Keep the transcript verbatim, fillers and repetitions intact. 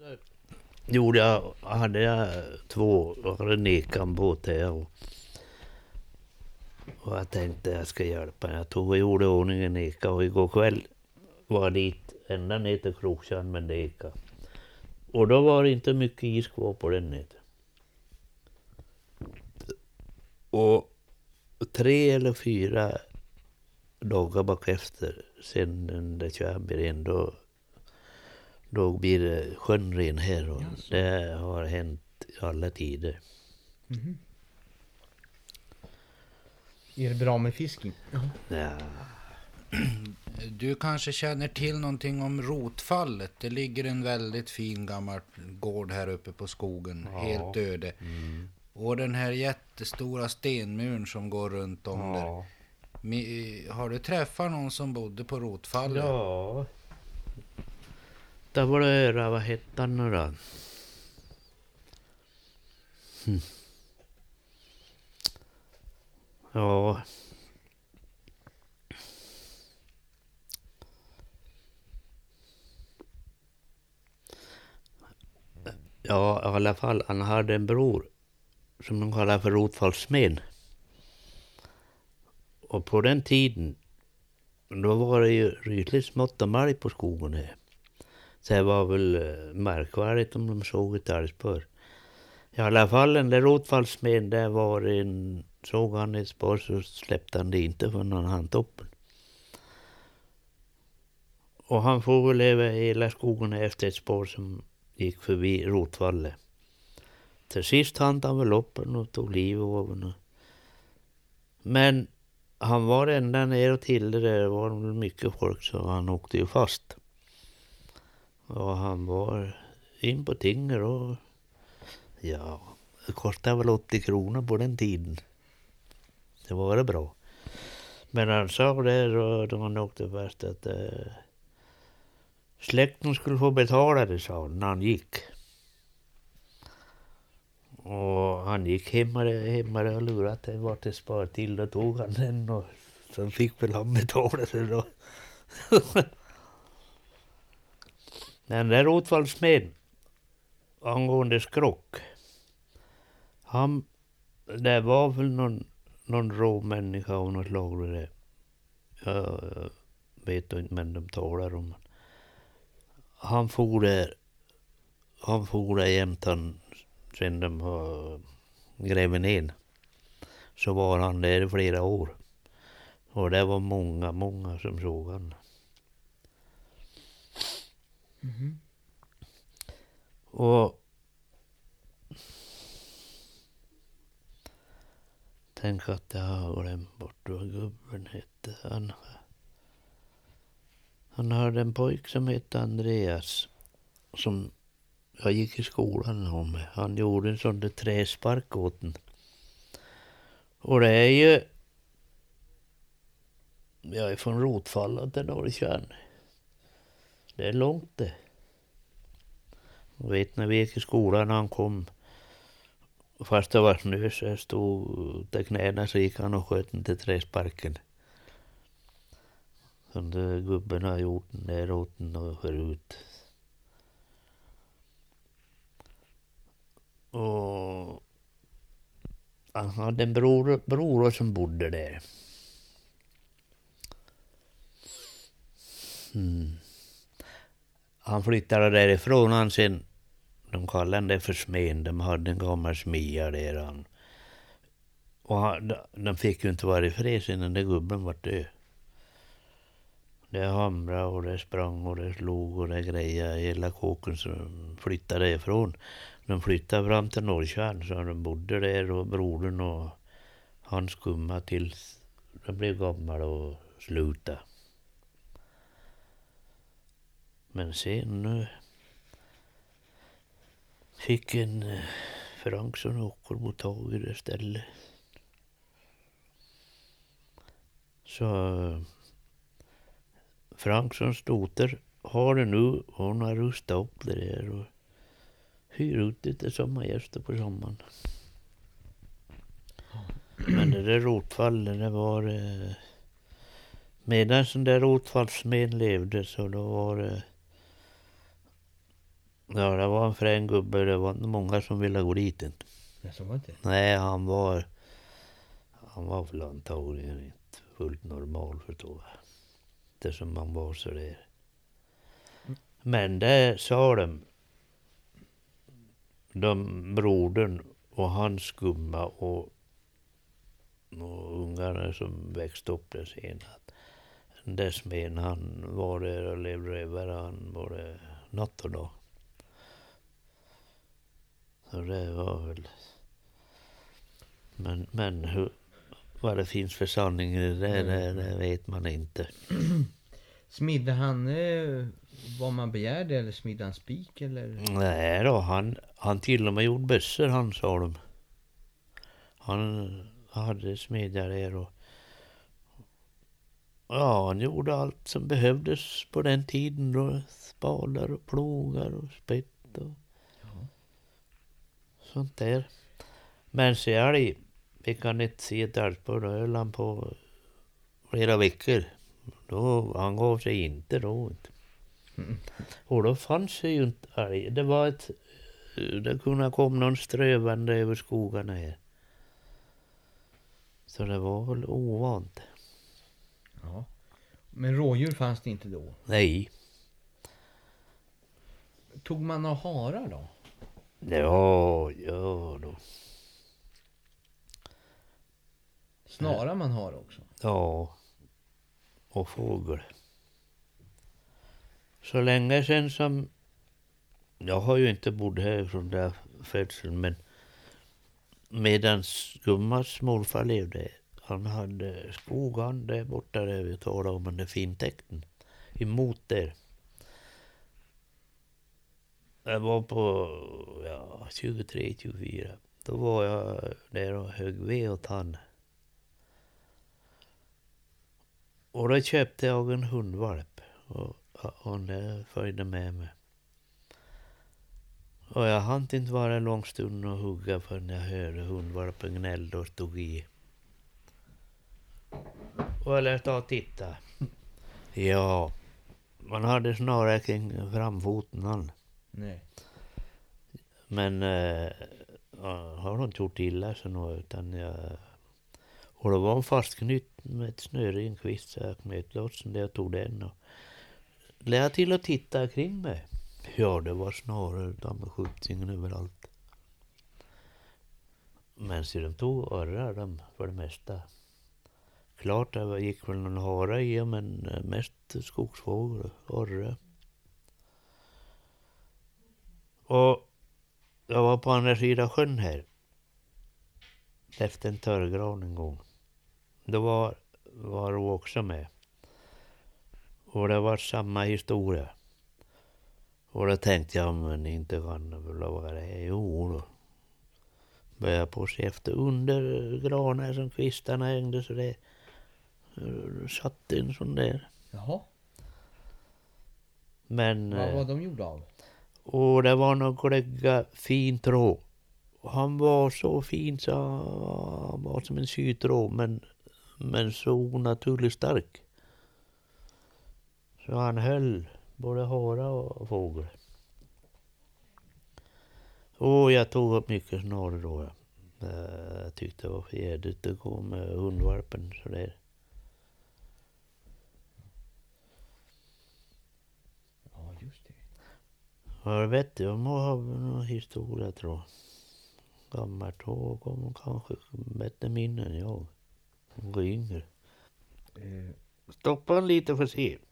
gjorde jag, hade jag två, jag hade nekan båt här och, och jag tänkte jag ska hjälpa. Jag tog och gjorde ordning en neka och igår kväll var dit ända ner till Kroksjön med neka. Och då var det inte mycket is kvar på den ned. Och tre eller fyra dagar bak efter sen den där tjärnbergen då Då blir det sjönren här och yes. Det har hänt i alla tider. Mm-hmm. Är det bra med fisking? Ja. Du kanske känner till någonting om Rotfallet. Det ligger en väldigt fin gammal gård här uppe på skogen. Ja. Helt öde. Mm. Och den här jättestora stenmuren som går runt om ja. där. Har du träffat någon som bodde på Rotfallet? Ja. Det var det öra, vad hette han nu då? Hm. Ja. Ja, i alla fall, han hade en bror som de kallar för Rotfallsmen. Och på den tiden, då var det ju rydligt smått och malj på skogen här. Så det var väl märkvärdigt om de såg ett älgspår. I alla fall den där Rotfallsmen, där var en, såg han ett spår så släppte han det inte från någon handtoppen. Och han får väl leva hela skogen efter ett spår som gick förbi Rotfallet. Till sist hann han väl upp och tog liv av honom. Men han var ända ner och till det där var det mycket folk så han åkte ju fast. Och han var in på Tinger och ja, det kostade väl åttio kronor på den tiden. Det var det bra. Men han sa det då han åkte fast att eh, släkten skulle få betala det, sa han, när han gick. Och han gick hemma, hemma och lurade att det var till spar till. Då tog han den och så fick väl han betala det då. Den där Rotfallsmen angående skrock. Han, det var väl någon, någon rå människa av något slag det. Jag vet inte men de talar om. Han for där, han for där jämt han, sen de har grävt ner. Så var han där i flera år. Och det var många, många som såg han. Mm-hmm. Och tänk att jag har glömt bort vad gubben hette. Han, han hade en pojk som hette Andreas som jag gick i skolan med. Han gjorde en sån där träspark åt den. Och det är ju jag är från Rotfallet till Norrtjärn. Det är långt det. Jag vet när vi gick i skolan när han kom. Fast det var snö så jag stod där knäna så gick han och sköt den till träsparken. Så den gubben har gjort den där åt den och förut. Och han hade en bror, bror som bodde där. Mm. Han flyttade därifrån han sen. De kallade det för smen. De hade en gammal smia där han. Och han, de fick ju inte vara i fred sen den där gubben var död. Det hamrade och det sprang och det slog och det grejade hela kåken som flyttade därifrån. De flyttade fram till Norrtjärn så de bodde där och brodern och han skumma tills de blev gamla och slutade. Men sen uh, fick en uh, Fransson och Åkerbo tag i det stället. Så uh, Franssons dotter har det nu. Hon har rustat upp det där och hyr ut det till sommargäster på sommaren. Men det där Rotfallet, det var uh, medan sån där Rotfallsmen levde så då var det Ja, det var en frän gubbe. Det var inte många som ville gå dit inte. Ja, så var det. Nej, han var... Han var väl antagligen inte fullt normal förstår jag. Det som man var så där. Men det sa de. De brodern och hans gumma och, och ungarna som växte upp där senare. Dess men han var där och levde över han var det natt och dag. Så det var väl... Men, men hur, vad det finns för sanning i det där, det, det vet man inte. Smidde han eh, vad man begärde eller smidde han spik eller? Nej då, han, han till och med gjorde bössor han sa de. Han hade smedja där och ja, han gjorde allt som behövdes på den tiden då. Spalar och plogar och spett och Ja. sånt där. Men så är det, vi kan inte se ett alls på, då höll han på flera veckor. Då, han gav sig inte då inte. Mm. Och då fanns det ju inte älg. Det var ett, det kunde komma någon strövande över skogarna här. Så det var väl ovant. Ja. Men rådjur fanns det inte då. Nej. Tog man av harar då? Ja, ja då. Snara man har också. Ja. Och fågel. Så länge sedan som... Jag har ju inte bott här från där födseln, men medan gummas morfar levde, han hade skogan där borta där vi talade om den fintäkten. Emot där. Jag var på ja, tjugotre tjugofyra. Då var jag där och högg ved åt han. Och då köpte jag en hundvalp. Och hon följde med mig. Och jag hann inte vara en lång stund och hugga förrän jag hörde hundvalpen gnällde och stod i. Och jag lät av titta. Ja, man hade snarare kring framfoten han. Nej. Men äh, har de inte gjort illa så nå, utan jag... Och det var en fastknytt med ett snöre i en kvist så jag knöt loss där jag tog den och lät till att titta kring mig. Ja, det var snarare där med skjutsingen överallt. Men så de tog örrar de för det mesta. Klart det gick väl någon hara i, men mest skogsfågel och örre. Och jag var på andra sidan sjön här. Efter en törgran en gång. Då var, var hon också med. Och det var samma historia. Och då tänkte jag, men inte kan det väl vara det. Jo då. Började på sig efter under granar som kvistarna hängde så det satt en sån där. Jaha. Men... Vad var de gjorda av? Och det var någon glögga fin tråd. Och han var så fin så han var som en sytråd men, men så onaturligt stark. Så han höll både hara och fågel. Och jag tog upp mycket snarare då. Jag tyckte det var för jädrigt att gå med hundvalpen sådär. Ja, just det. Jag vet inte, jag må ha någon historia tror jag. Gammalt och kom kanske bättre minnen än jag. Hon går yngre. Eh, Stoppa en lite för se.